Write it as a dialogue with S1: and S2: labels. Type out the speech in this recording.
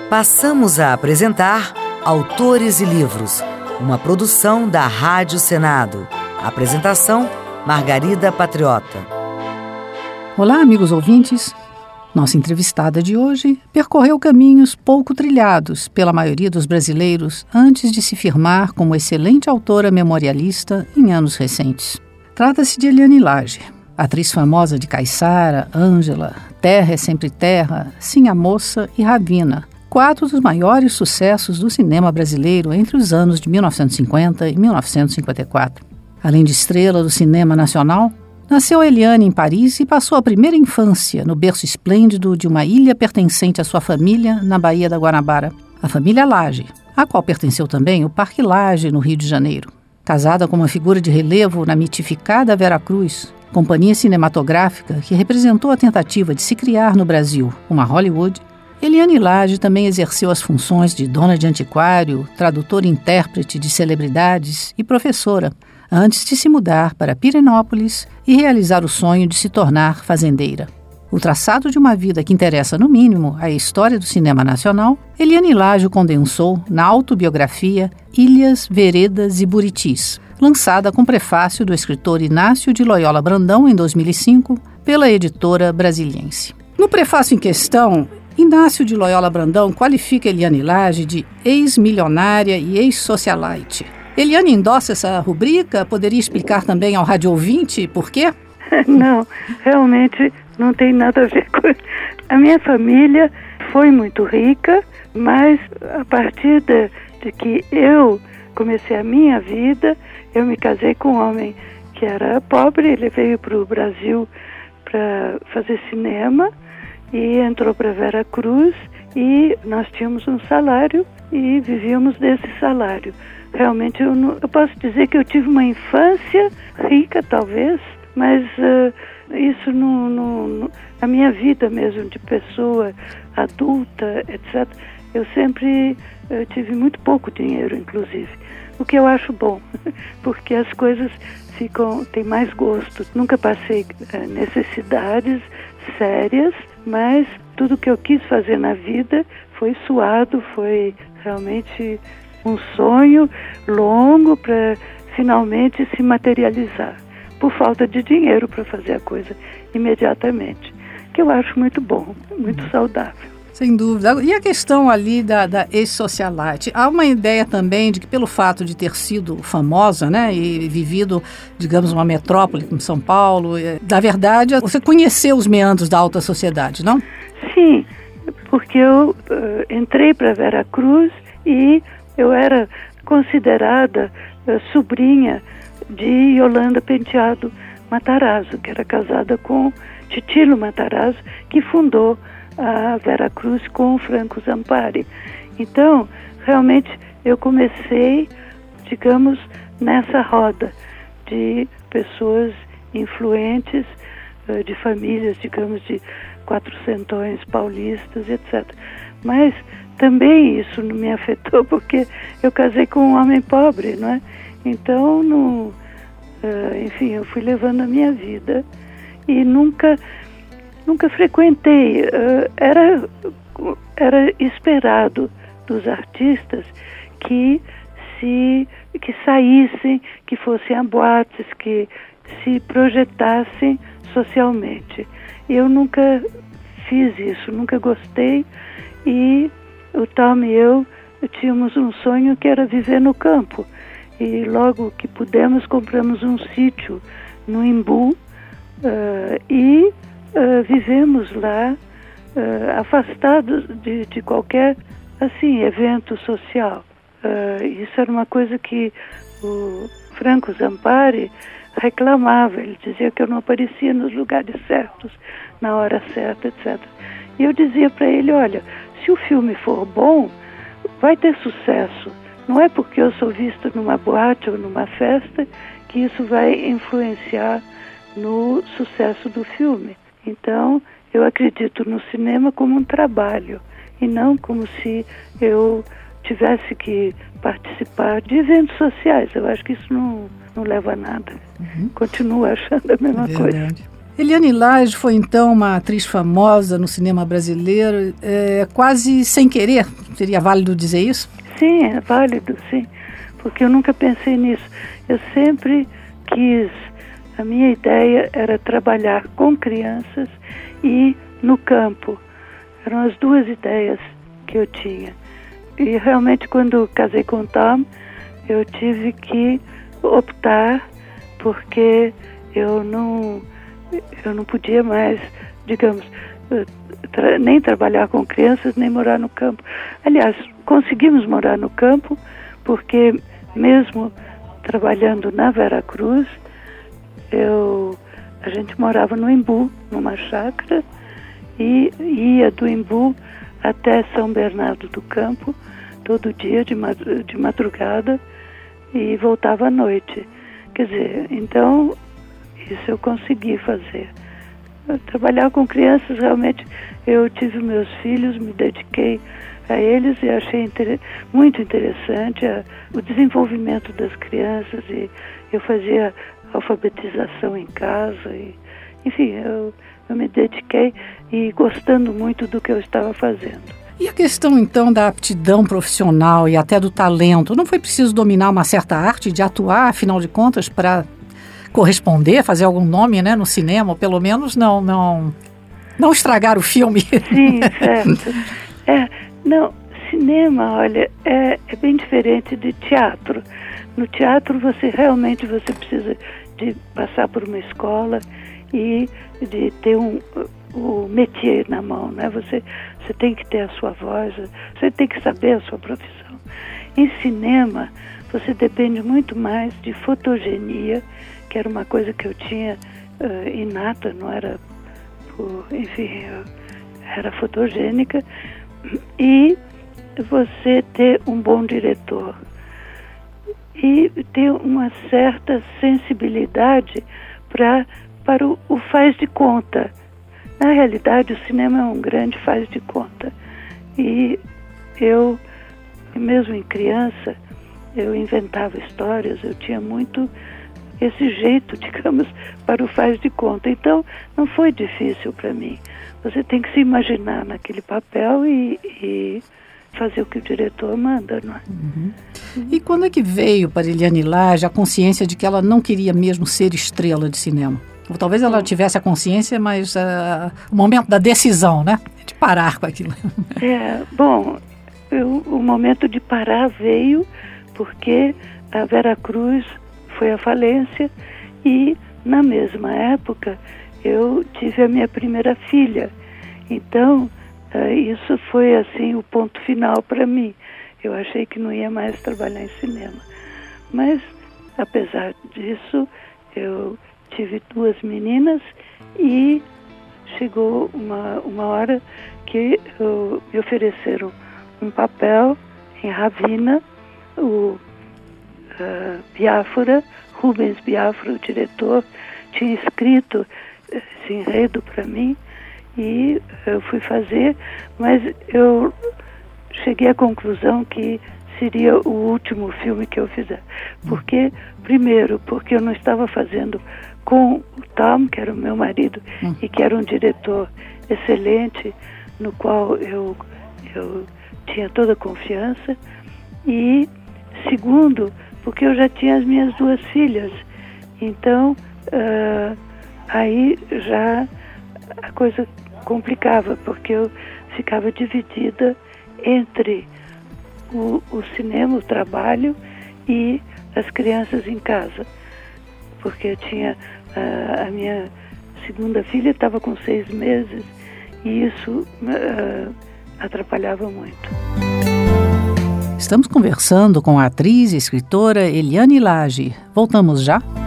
S1: Passamos a apresentar Autores e Livros, uma produção da Rádio Senado. Apresentação, Margarida Patriota.
S2: Olá, amigos ouvintes. Nossa entrevistada de hoje percorreu caminhos pouco trilhados pela maioria dos brasileiros antes de se firmar como excelente autora memorialista em anos recentes. Trata-se de Eliane Lage, atriz famosa de Caiçara, Ângela, Terra é Sempre Terra, Sim a Moça e Ravina, 4 dos maiores sucessos do cinema brasileiro entre os anos de 1950 e 1954. Além de estrela do cinema nacional, nasceu Eliane em Paris e passou a primeira infância no berço esplêndido de uma ilha pertencente à sua família na Baía da Guanabara, a família Lage, à qual pertenceu também o Parque Lage, no Rio de Janeiro. Casada com uma figura de relevo na mitificada Vera Cruz, companhia cinematográfica que representou a tentativa de se criar no Brasil uma Hollywood, Eliane Lage também exerceu as funções de dona de antiquário, tradutora e intérprete de celebridades e professora, antes de se mudar para Pirenópolis e realizar o sonho de se tornar fazendeira. O traçado de uma vida que interessa, no mínimo, a história do cinema nacional, Eliane Lage condensou na autobiografia Ilhas, Veredas e Buritis, lançada com prefácio do escritor Inácio de Loyola Brandão em 2005, pela editora Brasiliense. No prefácio em questão, Inácio de Loyola Brandão qualifica Eliane Lage de ex-milionária e ex-socialite. Eliane endossa essa rubrica? Poderia explicar também ao rádio ouvinte por quê?
S3: Não, realmente não tem nada a ver com... A minha família foi muito rica, mas a partir de que eu comecei a minha vida, eu me casei com um homem que era pobre. Ele veio para o Brasil para fazer cinema e entrou para Vera Cruz, e nós tínhamos um salário e vivíamos desse salário. Realmente eu posso dizer que eu tive uma infância rica, talvez, mas isso a minha vida mesmo de pessoa adulta, etc., eu sempre tive muito pouco dinheiro, inclusive, o que eu acho bom, porque as coisas têm mais gosto. Nunca passei necessidades sérias, mas tudo que eu quis fazer na vida foi suado, foi realmente um sonho longo para finalmente se materializar, por falta de dinheiro para fazer a coisa imediatamente, que eu acho muito bom, muito saudável.
S2: Sem dúvida. E a questão ali da ex-socialite? Há uma ideia também de que, pelo fato de ter sido famosa, né, e vivido, digamos, uma metrópole como São Paulo, na verdade, você conheceu os meandros da alta sociedade, não?
S3: Sim, porque eu entrei para Vera Cruz e eu era considerada sobrinha de Yolanda Penteado Matarazzo, que era casada com Titilo Matarazzo, que fundou a Vera Cruz com o Franco Zampari. Então, realmente, eu comecei, digamos, nessa roda de pessoas influentes, de famílias, digamos, de quatrocentões paulistas, etc. Mas também isso não me afetou, porque eu casei com um homem pobre, não é? Então, enfim, eu fui levando a minha vida e nunca frequentei. Era esperado dos artistas que saíssem, que fossem a boates, que se projetassem socialmente. Eu nunca fiz isso, nunca gostei, e o Tom e eu tínhamos um sonho que era viver no campo. E logo que pudemos, compramos um sítio no Imbu e vivemos lá, afastados de qualquer evento social. Isso era uma coisa que o Franco Zampari reclamava. Ele dizia que eu não aparecia nos lugares certos, na hora certa, etc. E eu dizia para ele: olha, se o filme for bom, vai ter sucesso. Não é porque eu sou vista numa boate ou numa festa que isso vai influenciar no sucesso do filme. Então, eu acredito no cinema como um trabalho e não como se eu tivesse que participar de eventos sociais. Eu acho que isso não leva a nada. Continuo achando a mesma coisa.
S2: Eliane Lage foi então uma atriz famosa no cinema brasileiro, quase sem querer, seria válido dizer isso?
S3: Sim, é válido, sim, porque eu nunca pensei nisso. Eu sempre quis, a minha ideia era trabalhar com crianças e no campo. Eram as duas ideias que eu tinha. E realmente quando casei com o Tom, eu tive que optar, porque eu não podia mais, digamos, nem trabalhar com crianças, nem morar no campo. Aliás, conseguimos morar no campo, porque mesmo trabalhando na Veracruz, a gente morava no Embu, numa chácara, e ia do Embu até São Bernardo do Campo, todo dia de madrugada, e voltava à noite. Quer dizer, então, isso eu consegui fazer. Trabalhar com crianças, realmente, eu tive meus filhos, me dediquei a eles e achei muito interessante o desenvolvimento das crianças, e eu fazia alfabetização em casa, enfim, eu me dediquei e gostando muito do que eu estava fazendo.
S2: E a questão, então, da aptidão profissional e até do talento? Não foi preciso dominar uma certa arte de atuar, afinal de contas, para corresponder, fazer algum nome, né, no cinema, ou pelo menos não estragar o filme?
S3: Sim, certo. Não, cinema, olha, é bem diferente de teatro. No teatro, você precisa de passar por uma escola e de ter o métier na mão, né? Você tem que ter a sua voz, você tem que saber a sua profissão. Em cinema, você depende muito mais de fotogenia, que era uma coisa que eu tinha inata, não era, enfim, eu era fotogênica, e você ter um bom diretor e ter uma certa sensibilidade para o faz de conta. Na realidade, o cinema é um grande faz de conta. E eu, mesmo em criança, eu inventava histórias, eu tinha muito esse jeito, digamos, para o faz de conta. Então, não foi difícil para mim. Você tem que se imaginar naquele papel e fazer o que o diretor manda, não é?
S2: Uhum. E quando é que veio para Eliane Lage a consciência de que ela não queria mesmo ser estrela de cinema? Ou talvez ela tivesse a consciência, mas o momento da decisão, né? De parar com aquilo.
S3: O momento de parar veio porque a Veracruz foi à falência e, na mesma época, eu tive a minha primeira filha. Então, isso foi, assim, o ponto final para mim. Eu achei que não ia mais trabalhar em cinema. Mas, apesar disso, eu tive 2 meninas e chegou uma hora que me ofereceram um papel em Ravina, o Biafra, Rubens Biafra, o diretor, tinha escrito esse enredo para mim e eu fui fazer, mas eu cheguei à conclusão que seria o último filme que eu fizer. Porque, primeiro, porque eu não estava fazendo com o Tom, que era o meu marido, e que era um diretor excelente, no qual eu tinha toda a confiança. E, segundo, porque eu já tinha as minhas 2 filhas. Então, aí já a coisa complicava, porque eu ficava dividida entre o cinema, o trabalho e as crianças em casa. Porque eu tinha a minha segunda filha, estava com 6 meses, e isso atrapalhava muito.
S2: Estamos conversando com a atriz e escritora Eliane Lage. Voltamos já?